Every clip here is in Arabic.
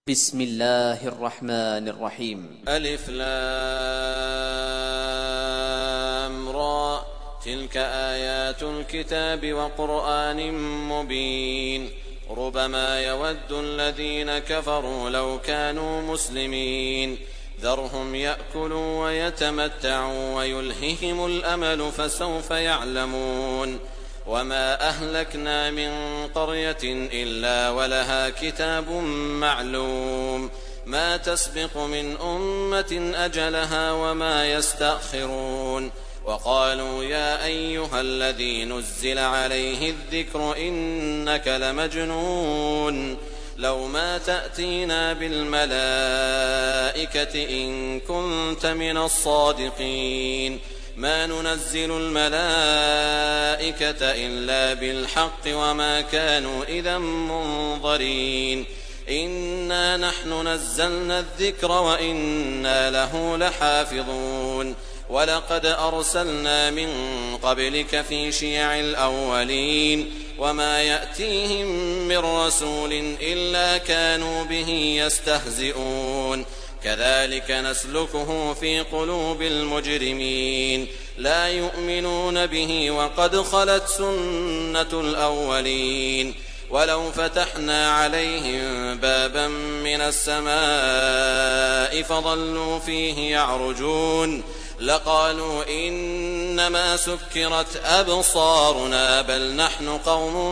بسم الله الرحمن الرحيم. ألف لام را تلك آيات الكتاب وقرآن مبين ربما يود الذين كفروا لو كانوا مسلمين ذرهم يأكلوا ويتمتعوا ويلههم الأمل فسوف يعلمون وما أهلكنا من قرية إلا ولها كتاب معلوم ما تسبق من أمة أجلها وما يستأخرون وقالوا يا أيها الذي نزل عليه الذكر إنك لمجنون لو ما تأتينا بالملائكة إن كنت من الصادقين ما ننزل الملائكة إلا بالحق وما كانوا إذا منظرين إنا نحن نزلنا الذكر وإنا له لحافظون ولقد أرسلنا من قبلك في شيع الأولين وما يأتيهم من رسول إلا كانوا به يستهزئون كذلك نسلكه في قلوب المجرمين لا يؤمنون به وقد خلت سنة الأولين ولو فتحنا عليهم بابا من السماء فظلوا فيه يعرجون لقالوا إنما سكرت أبصارنا بل نحن قوم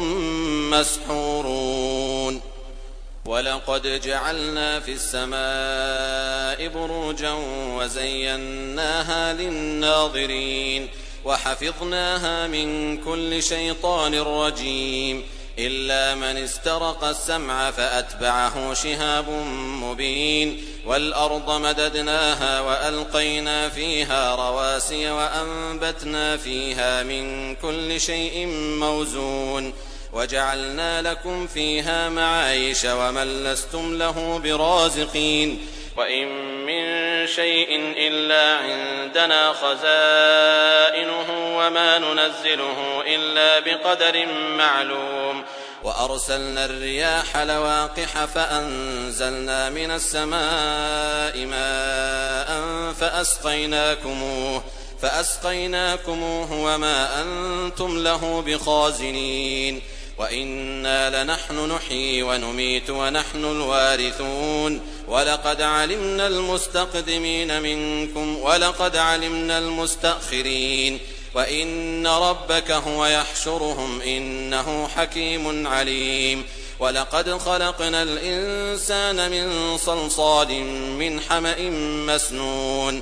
مسحورون ولقد جعلنا في السماء بروجا وزيناها للناظرين وحفظناها من كل شيطان رجيم إلا من استرق السمع فأتبعه شهاب مبين والأرض مددناها وألقينا فيها رواسي وأنبتنا فيها من كل شيء موزون وجعلنا لكم فيها معايش ومن لستم له برازقين وإن من شيء إلا عندنا خزائنه وما ننزله إلا بقدر معلوم وأرسلنا الرياح لواقح فأنزلنا من السماء ماء فأسقيناكموه وما أنتم له بخازنين وإنا لنحن نحيي ونميت ونحن الوارثون ولقد علمنا المستقدمين منكم ولقد علمنا المستأخرين وإن ربك هو يحشرهم إنه حكيم عليم ولقد خلقنا الإنسان من صلصال من حمأ مسنون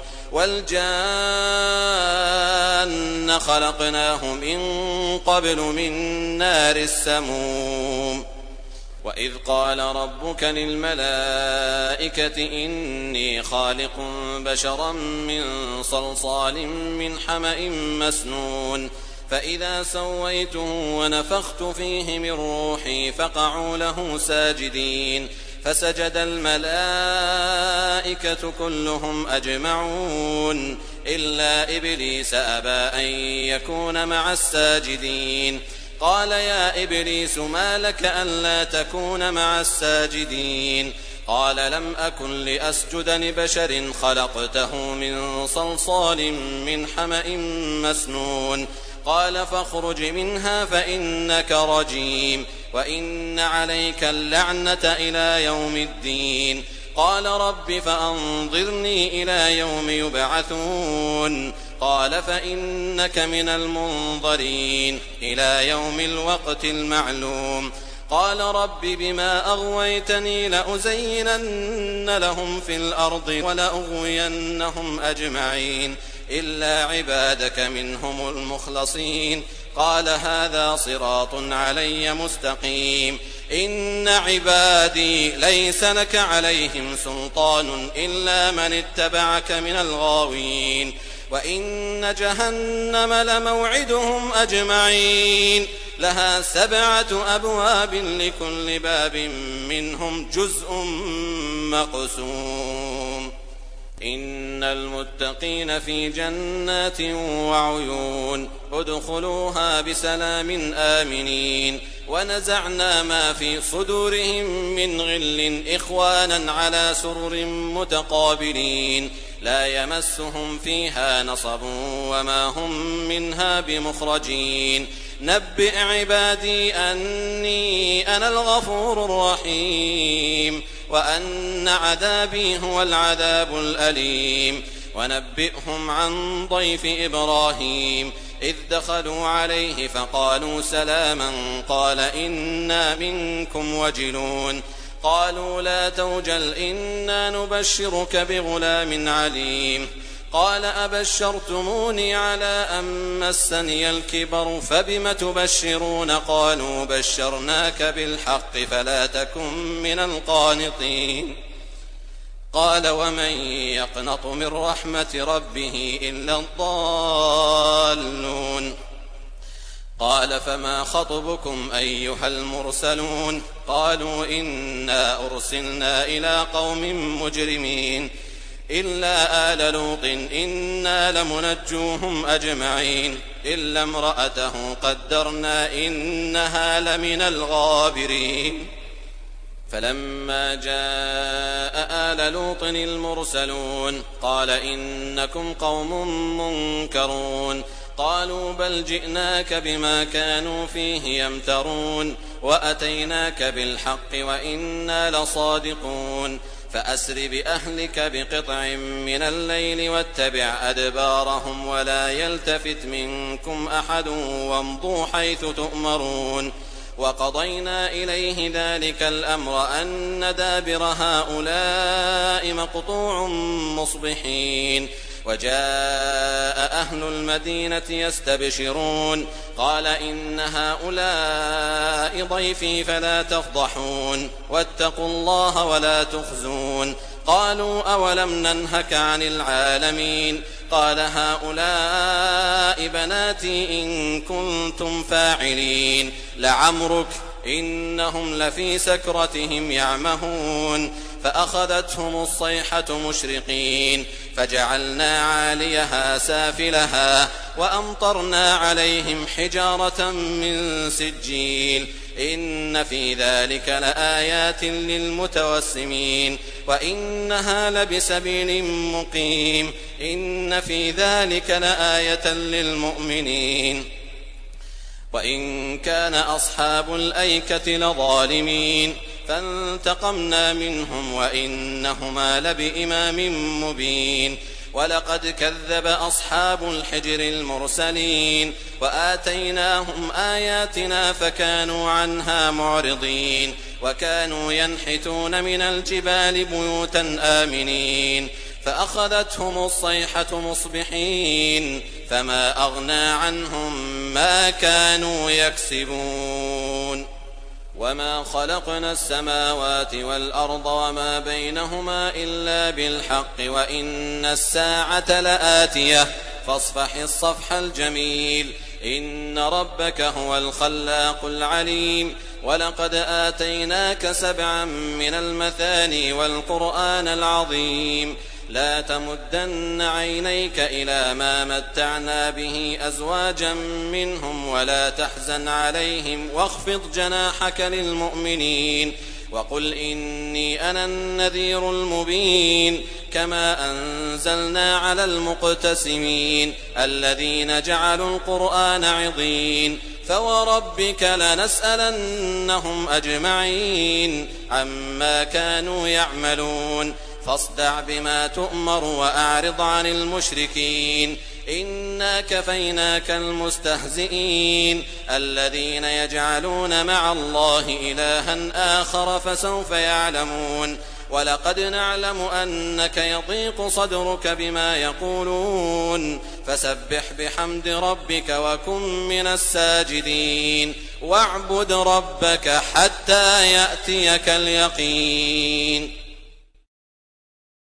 والجان خلقناه من قبل من نار السموم وإذ قال ربك للملائكة إني خالق بشرا من صلصال من حمأ مسنون فإذا سويته ونفخت فيه من روحي فقعوا له ساجدين فسجد الملائكة كلهم أجمعون إلا إبليس أبى أن يكون مع الساجدين قال يا إبليس ما لك ألا تكون مع الساجدين قال لم أكن لأسجد لبشر خلقته من صلصال من حمأ مسنون قال فاخرج منها فإنك رجيم وإن عليك اللعنة إلى يوم الدين قال رب فأنظرني إلى يوم يبعثون قال فإنك من المنظرين إلى يوم الوقت المعلوم قال رب بما أغويتني لأزينن لهم في الأرض ولأغوينهم أجمعين إلا عبادك منهم المخلصين قال هذا صراط علي مستقيم إن عبادي ليس لك عليهم سلطان إلا من اتبعك من الغاوين وإن جهنم لموعدهم أجمعين لها 7 أبواب لكل باب منهم جزء مقسوم إن المتقين في جنات وعيون ادخلوها بسلام آمنين ونزعنا ما في صدورهم من غل إخوانا على سرر متقابلين لا يمسهم فيها نصب وما هم منها بمخرجين نبئ عبادي أني أنا الغفور الرحيم وأن عذابي هو العذاب الأليم ونبئهم عن ضيف إبراهيم إذ دخلوا عليه فقالوا سلاما قال إنا منكم وجلون قالوا لا توجل إنا نبشرك بغلام عليم قال أبشرتموني على أن مسني الكبر فبم تبشرون قالوا بشرناك بالحق فلا تكن من القانطين قال ومن يقنط من رحمة ربه إلا الضالون قال فما خطبكم أيها المرسلون قالوا إنا أرسلنا إلى قوم مجرمين إلا آل لوط إنا لمنجوهم أجمعين إلا امرأته قدرنا إنها لمن الغابرين فلما جاء آل لوط المرسلون قال إنكم قوم منكرون قالوا بل جئناك بما كانوا فيه يمترون وأتيناك بالحق وإنا لصادقون فأسر بأهلك بقطع من الليل واتبع أدبارهم ولا يلتفت منكم أحد وامضوا حيث تؤمرون وقضينا إليه ذلك الأمر أن دابر هؤلاء مقطوع مصبحين وجاء أهل المدينة يستبشرون قال إن هؤلاء ضيفي فلا تفضحون واتقوا الله ولا تخزون قالوا أولم ننهك عن العالمين قال هؤلاء بناتي إن كنتم فاعلين لعمرك إنهم لفي سكرتهم يعمهون فأخذتهم الصيحة مشرقين فجعلنا عاليها سافلها وأمطرنا عليهم حجارة من سجيل إن في ذلك لآيات للمتوسمين وإنها لبسبيل مقيم إن في ذلك لآية للمؤمنين وإن كان أصحاب الأيكة لظالمين فانتقمنا منهم وإنهما لبإمام مبين ولقد كذب أصحاب الحجر المرسلين وآتيناهم آياتنا فكانوا عنها معرضين وكانوا ينحتون من الجبال بيوتا آمنين فأخذتهم الصيحة مصبحين فما أغنى عنهم ما كانوا يكسبون وما خلقنا السماوات والأرض وما بينهما إلا بالحق وإن الساعة لآتية فاصفح الصفح الجميل إن ربك هو الخلاق العليم ولقد آتيناك 7 من المثاني والقرآن العظيم لا تمدن عينيك إلى ما متعنا به أزواجا منهم ولا تحزن عليهم واخفض جناحك للمؤمنين وقل إني أنا النذير المبين كما أنزلنا على المقتسمين الذين جعلوا القرآن عضين فوربك لنسألنهم أجمعين عما كانوا يعملون فاصدع بما تؤمر وأعرض عن المشركين إنا كفيناك المستهزئين الذين يجعلون مع الله إلها آخر فسوف يعلمون ولقد نعلم أنك يضيق صدرك بما يقولون فسبح بحمد ربك وكن من الساجدين واعبد ربك حتى يأتيك اليقين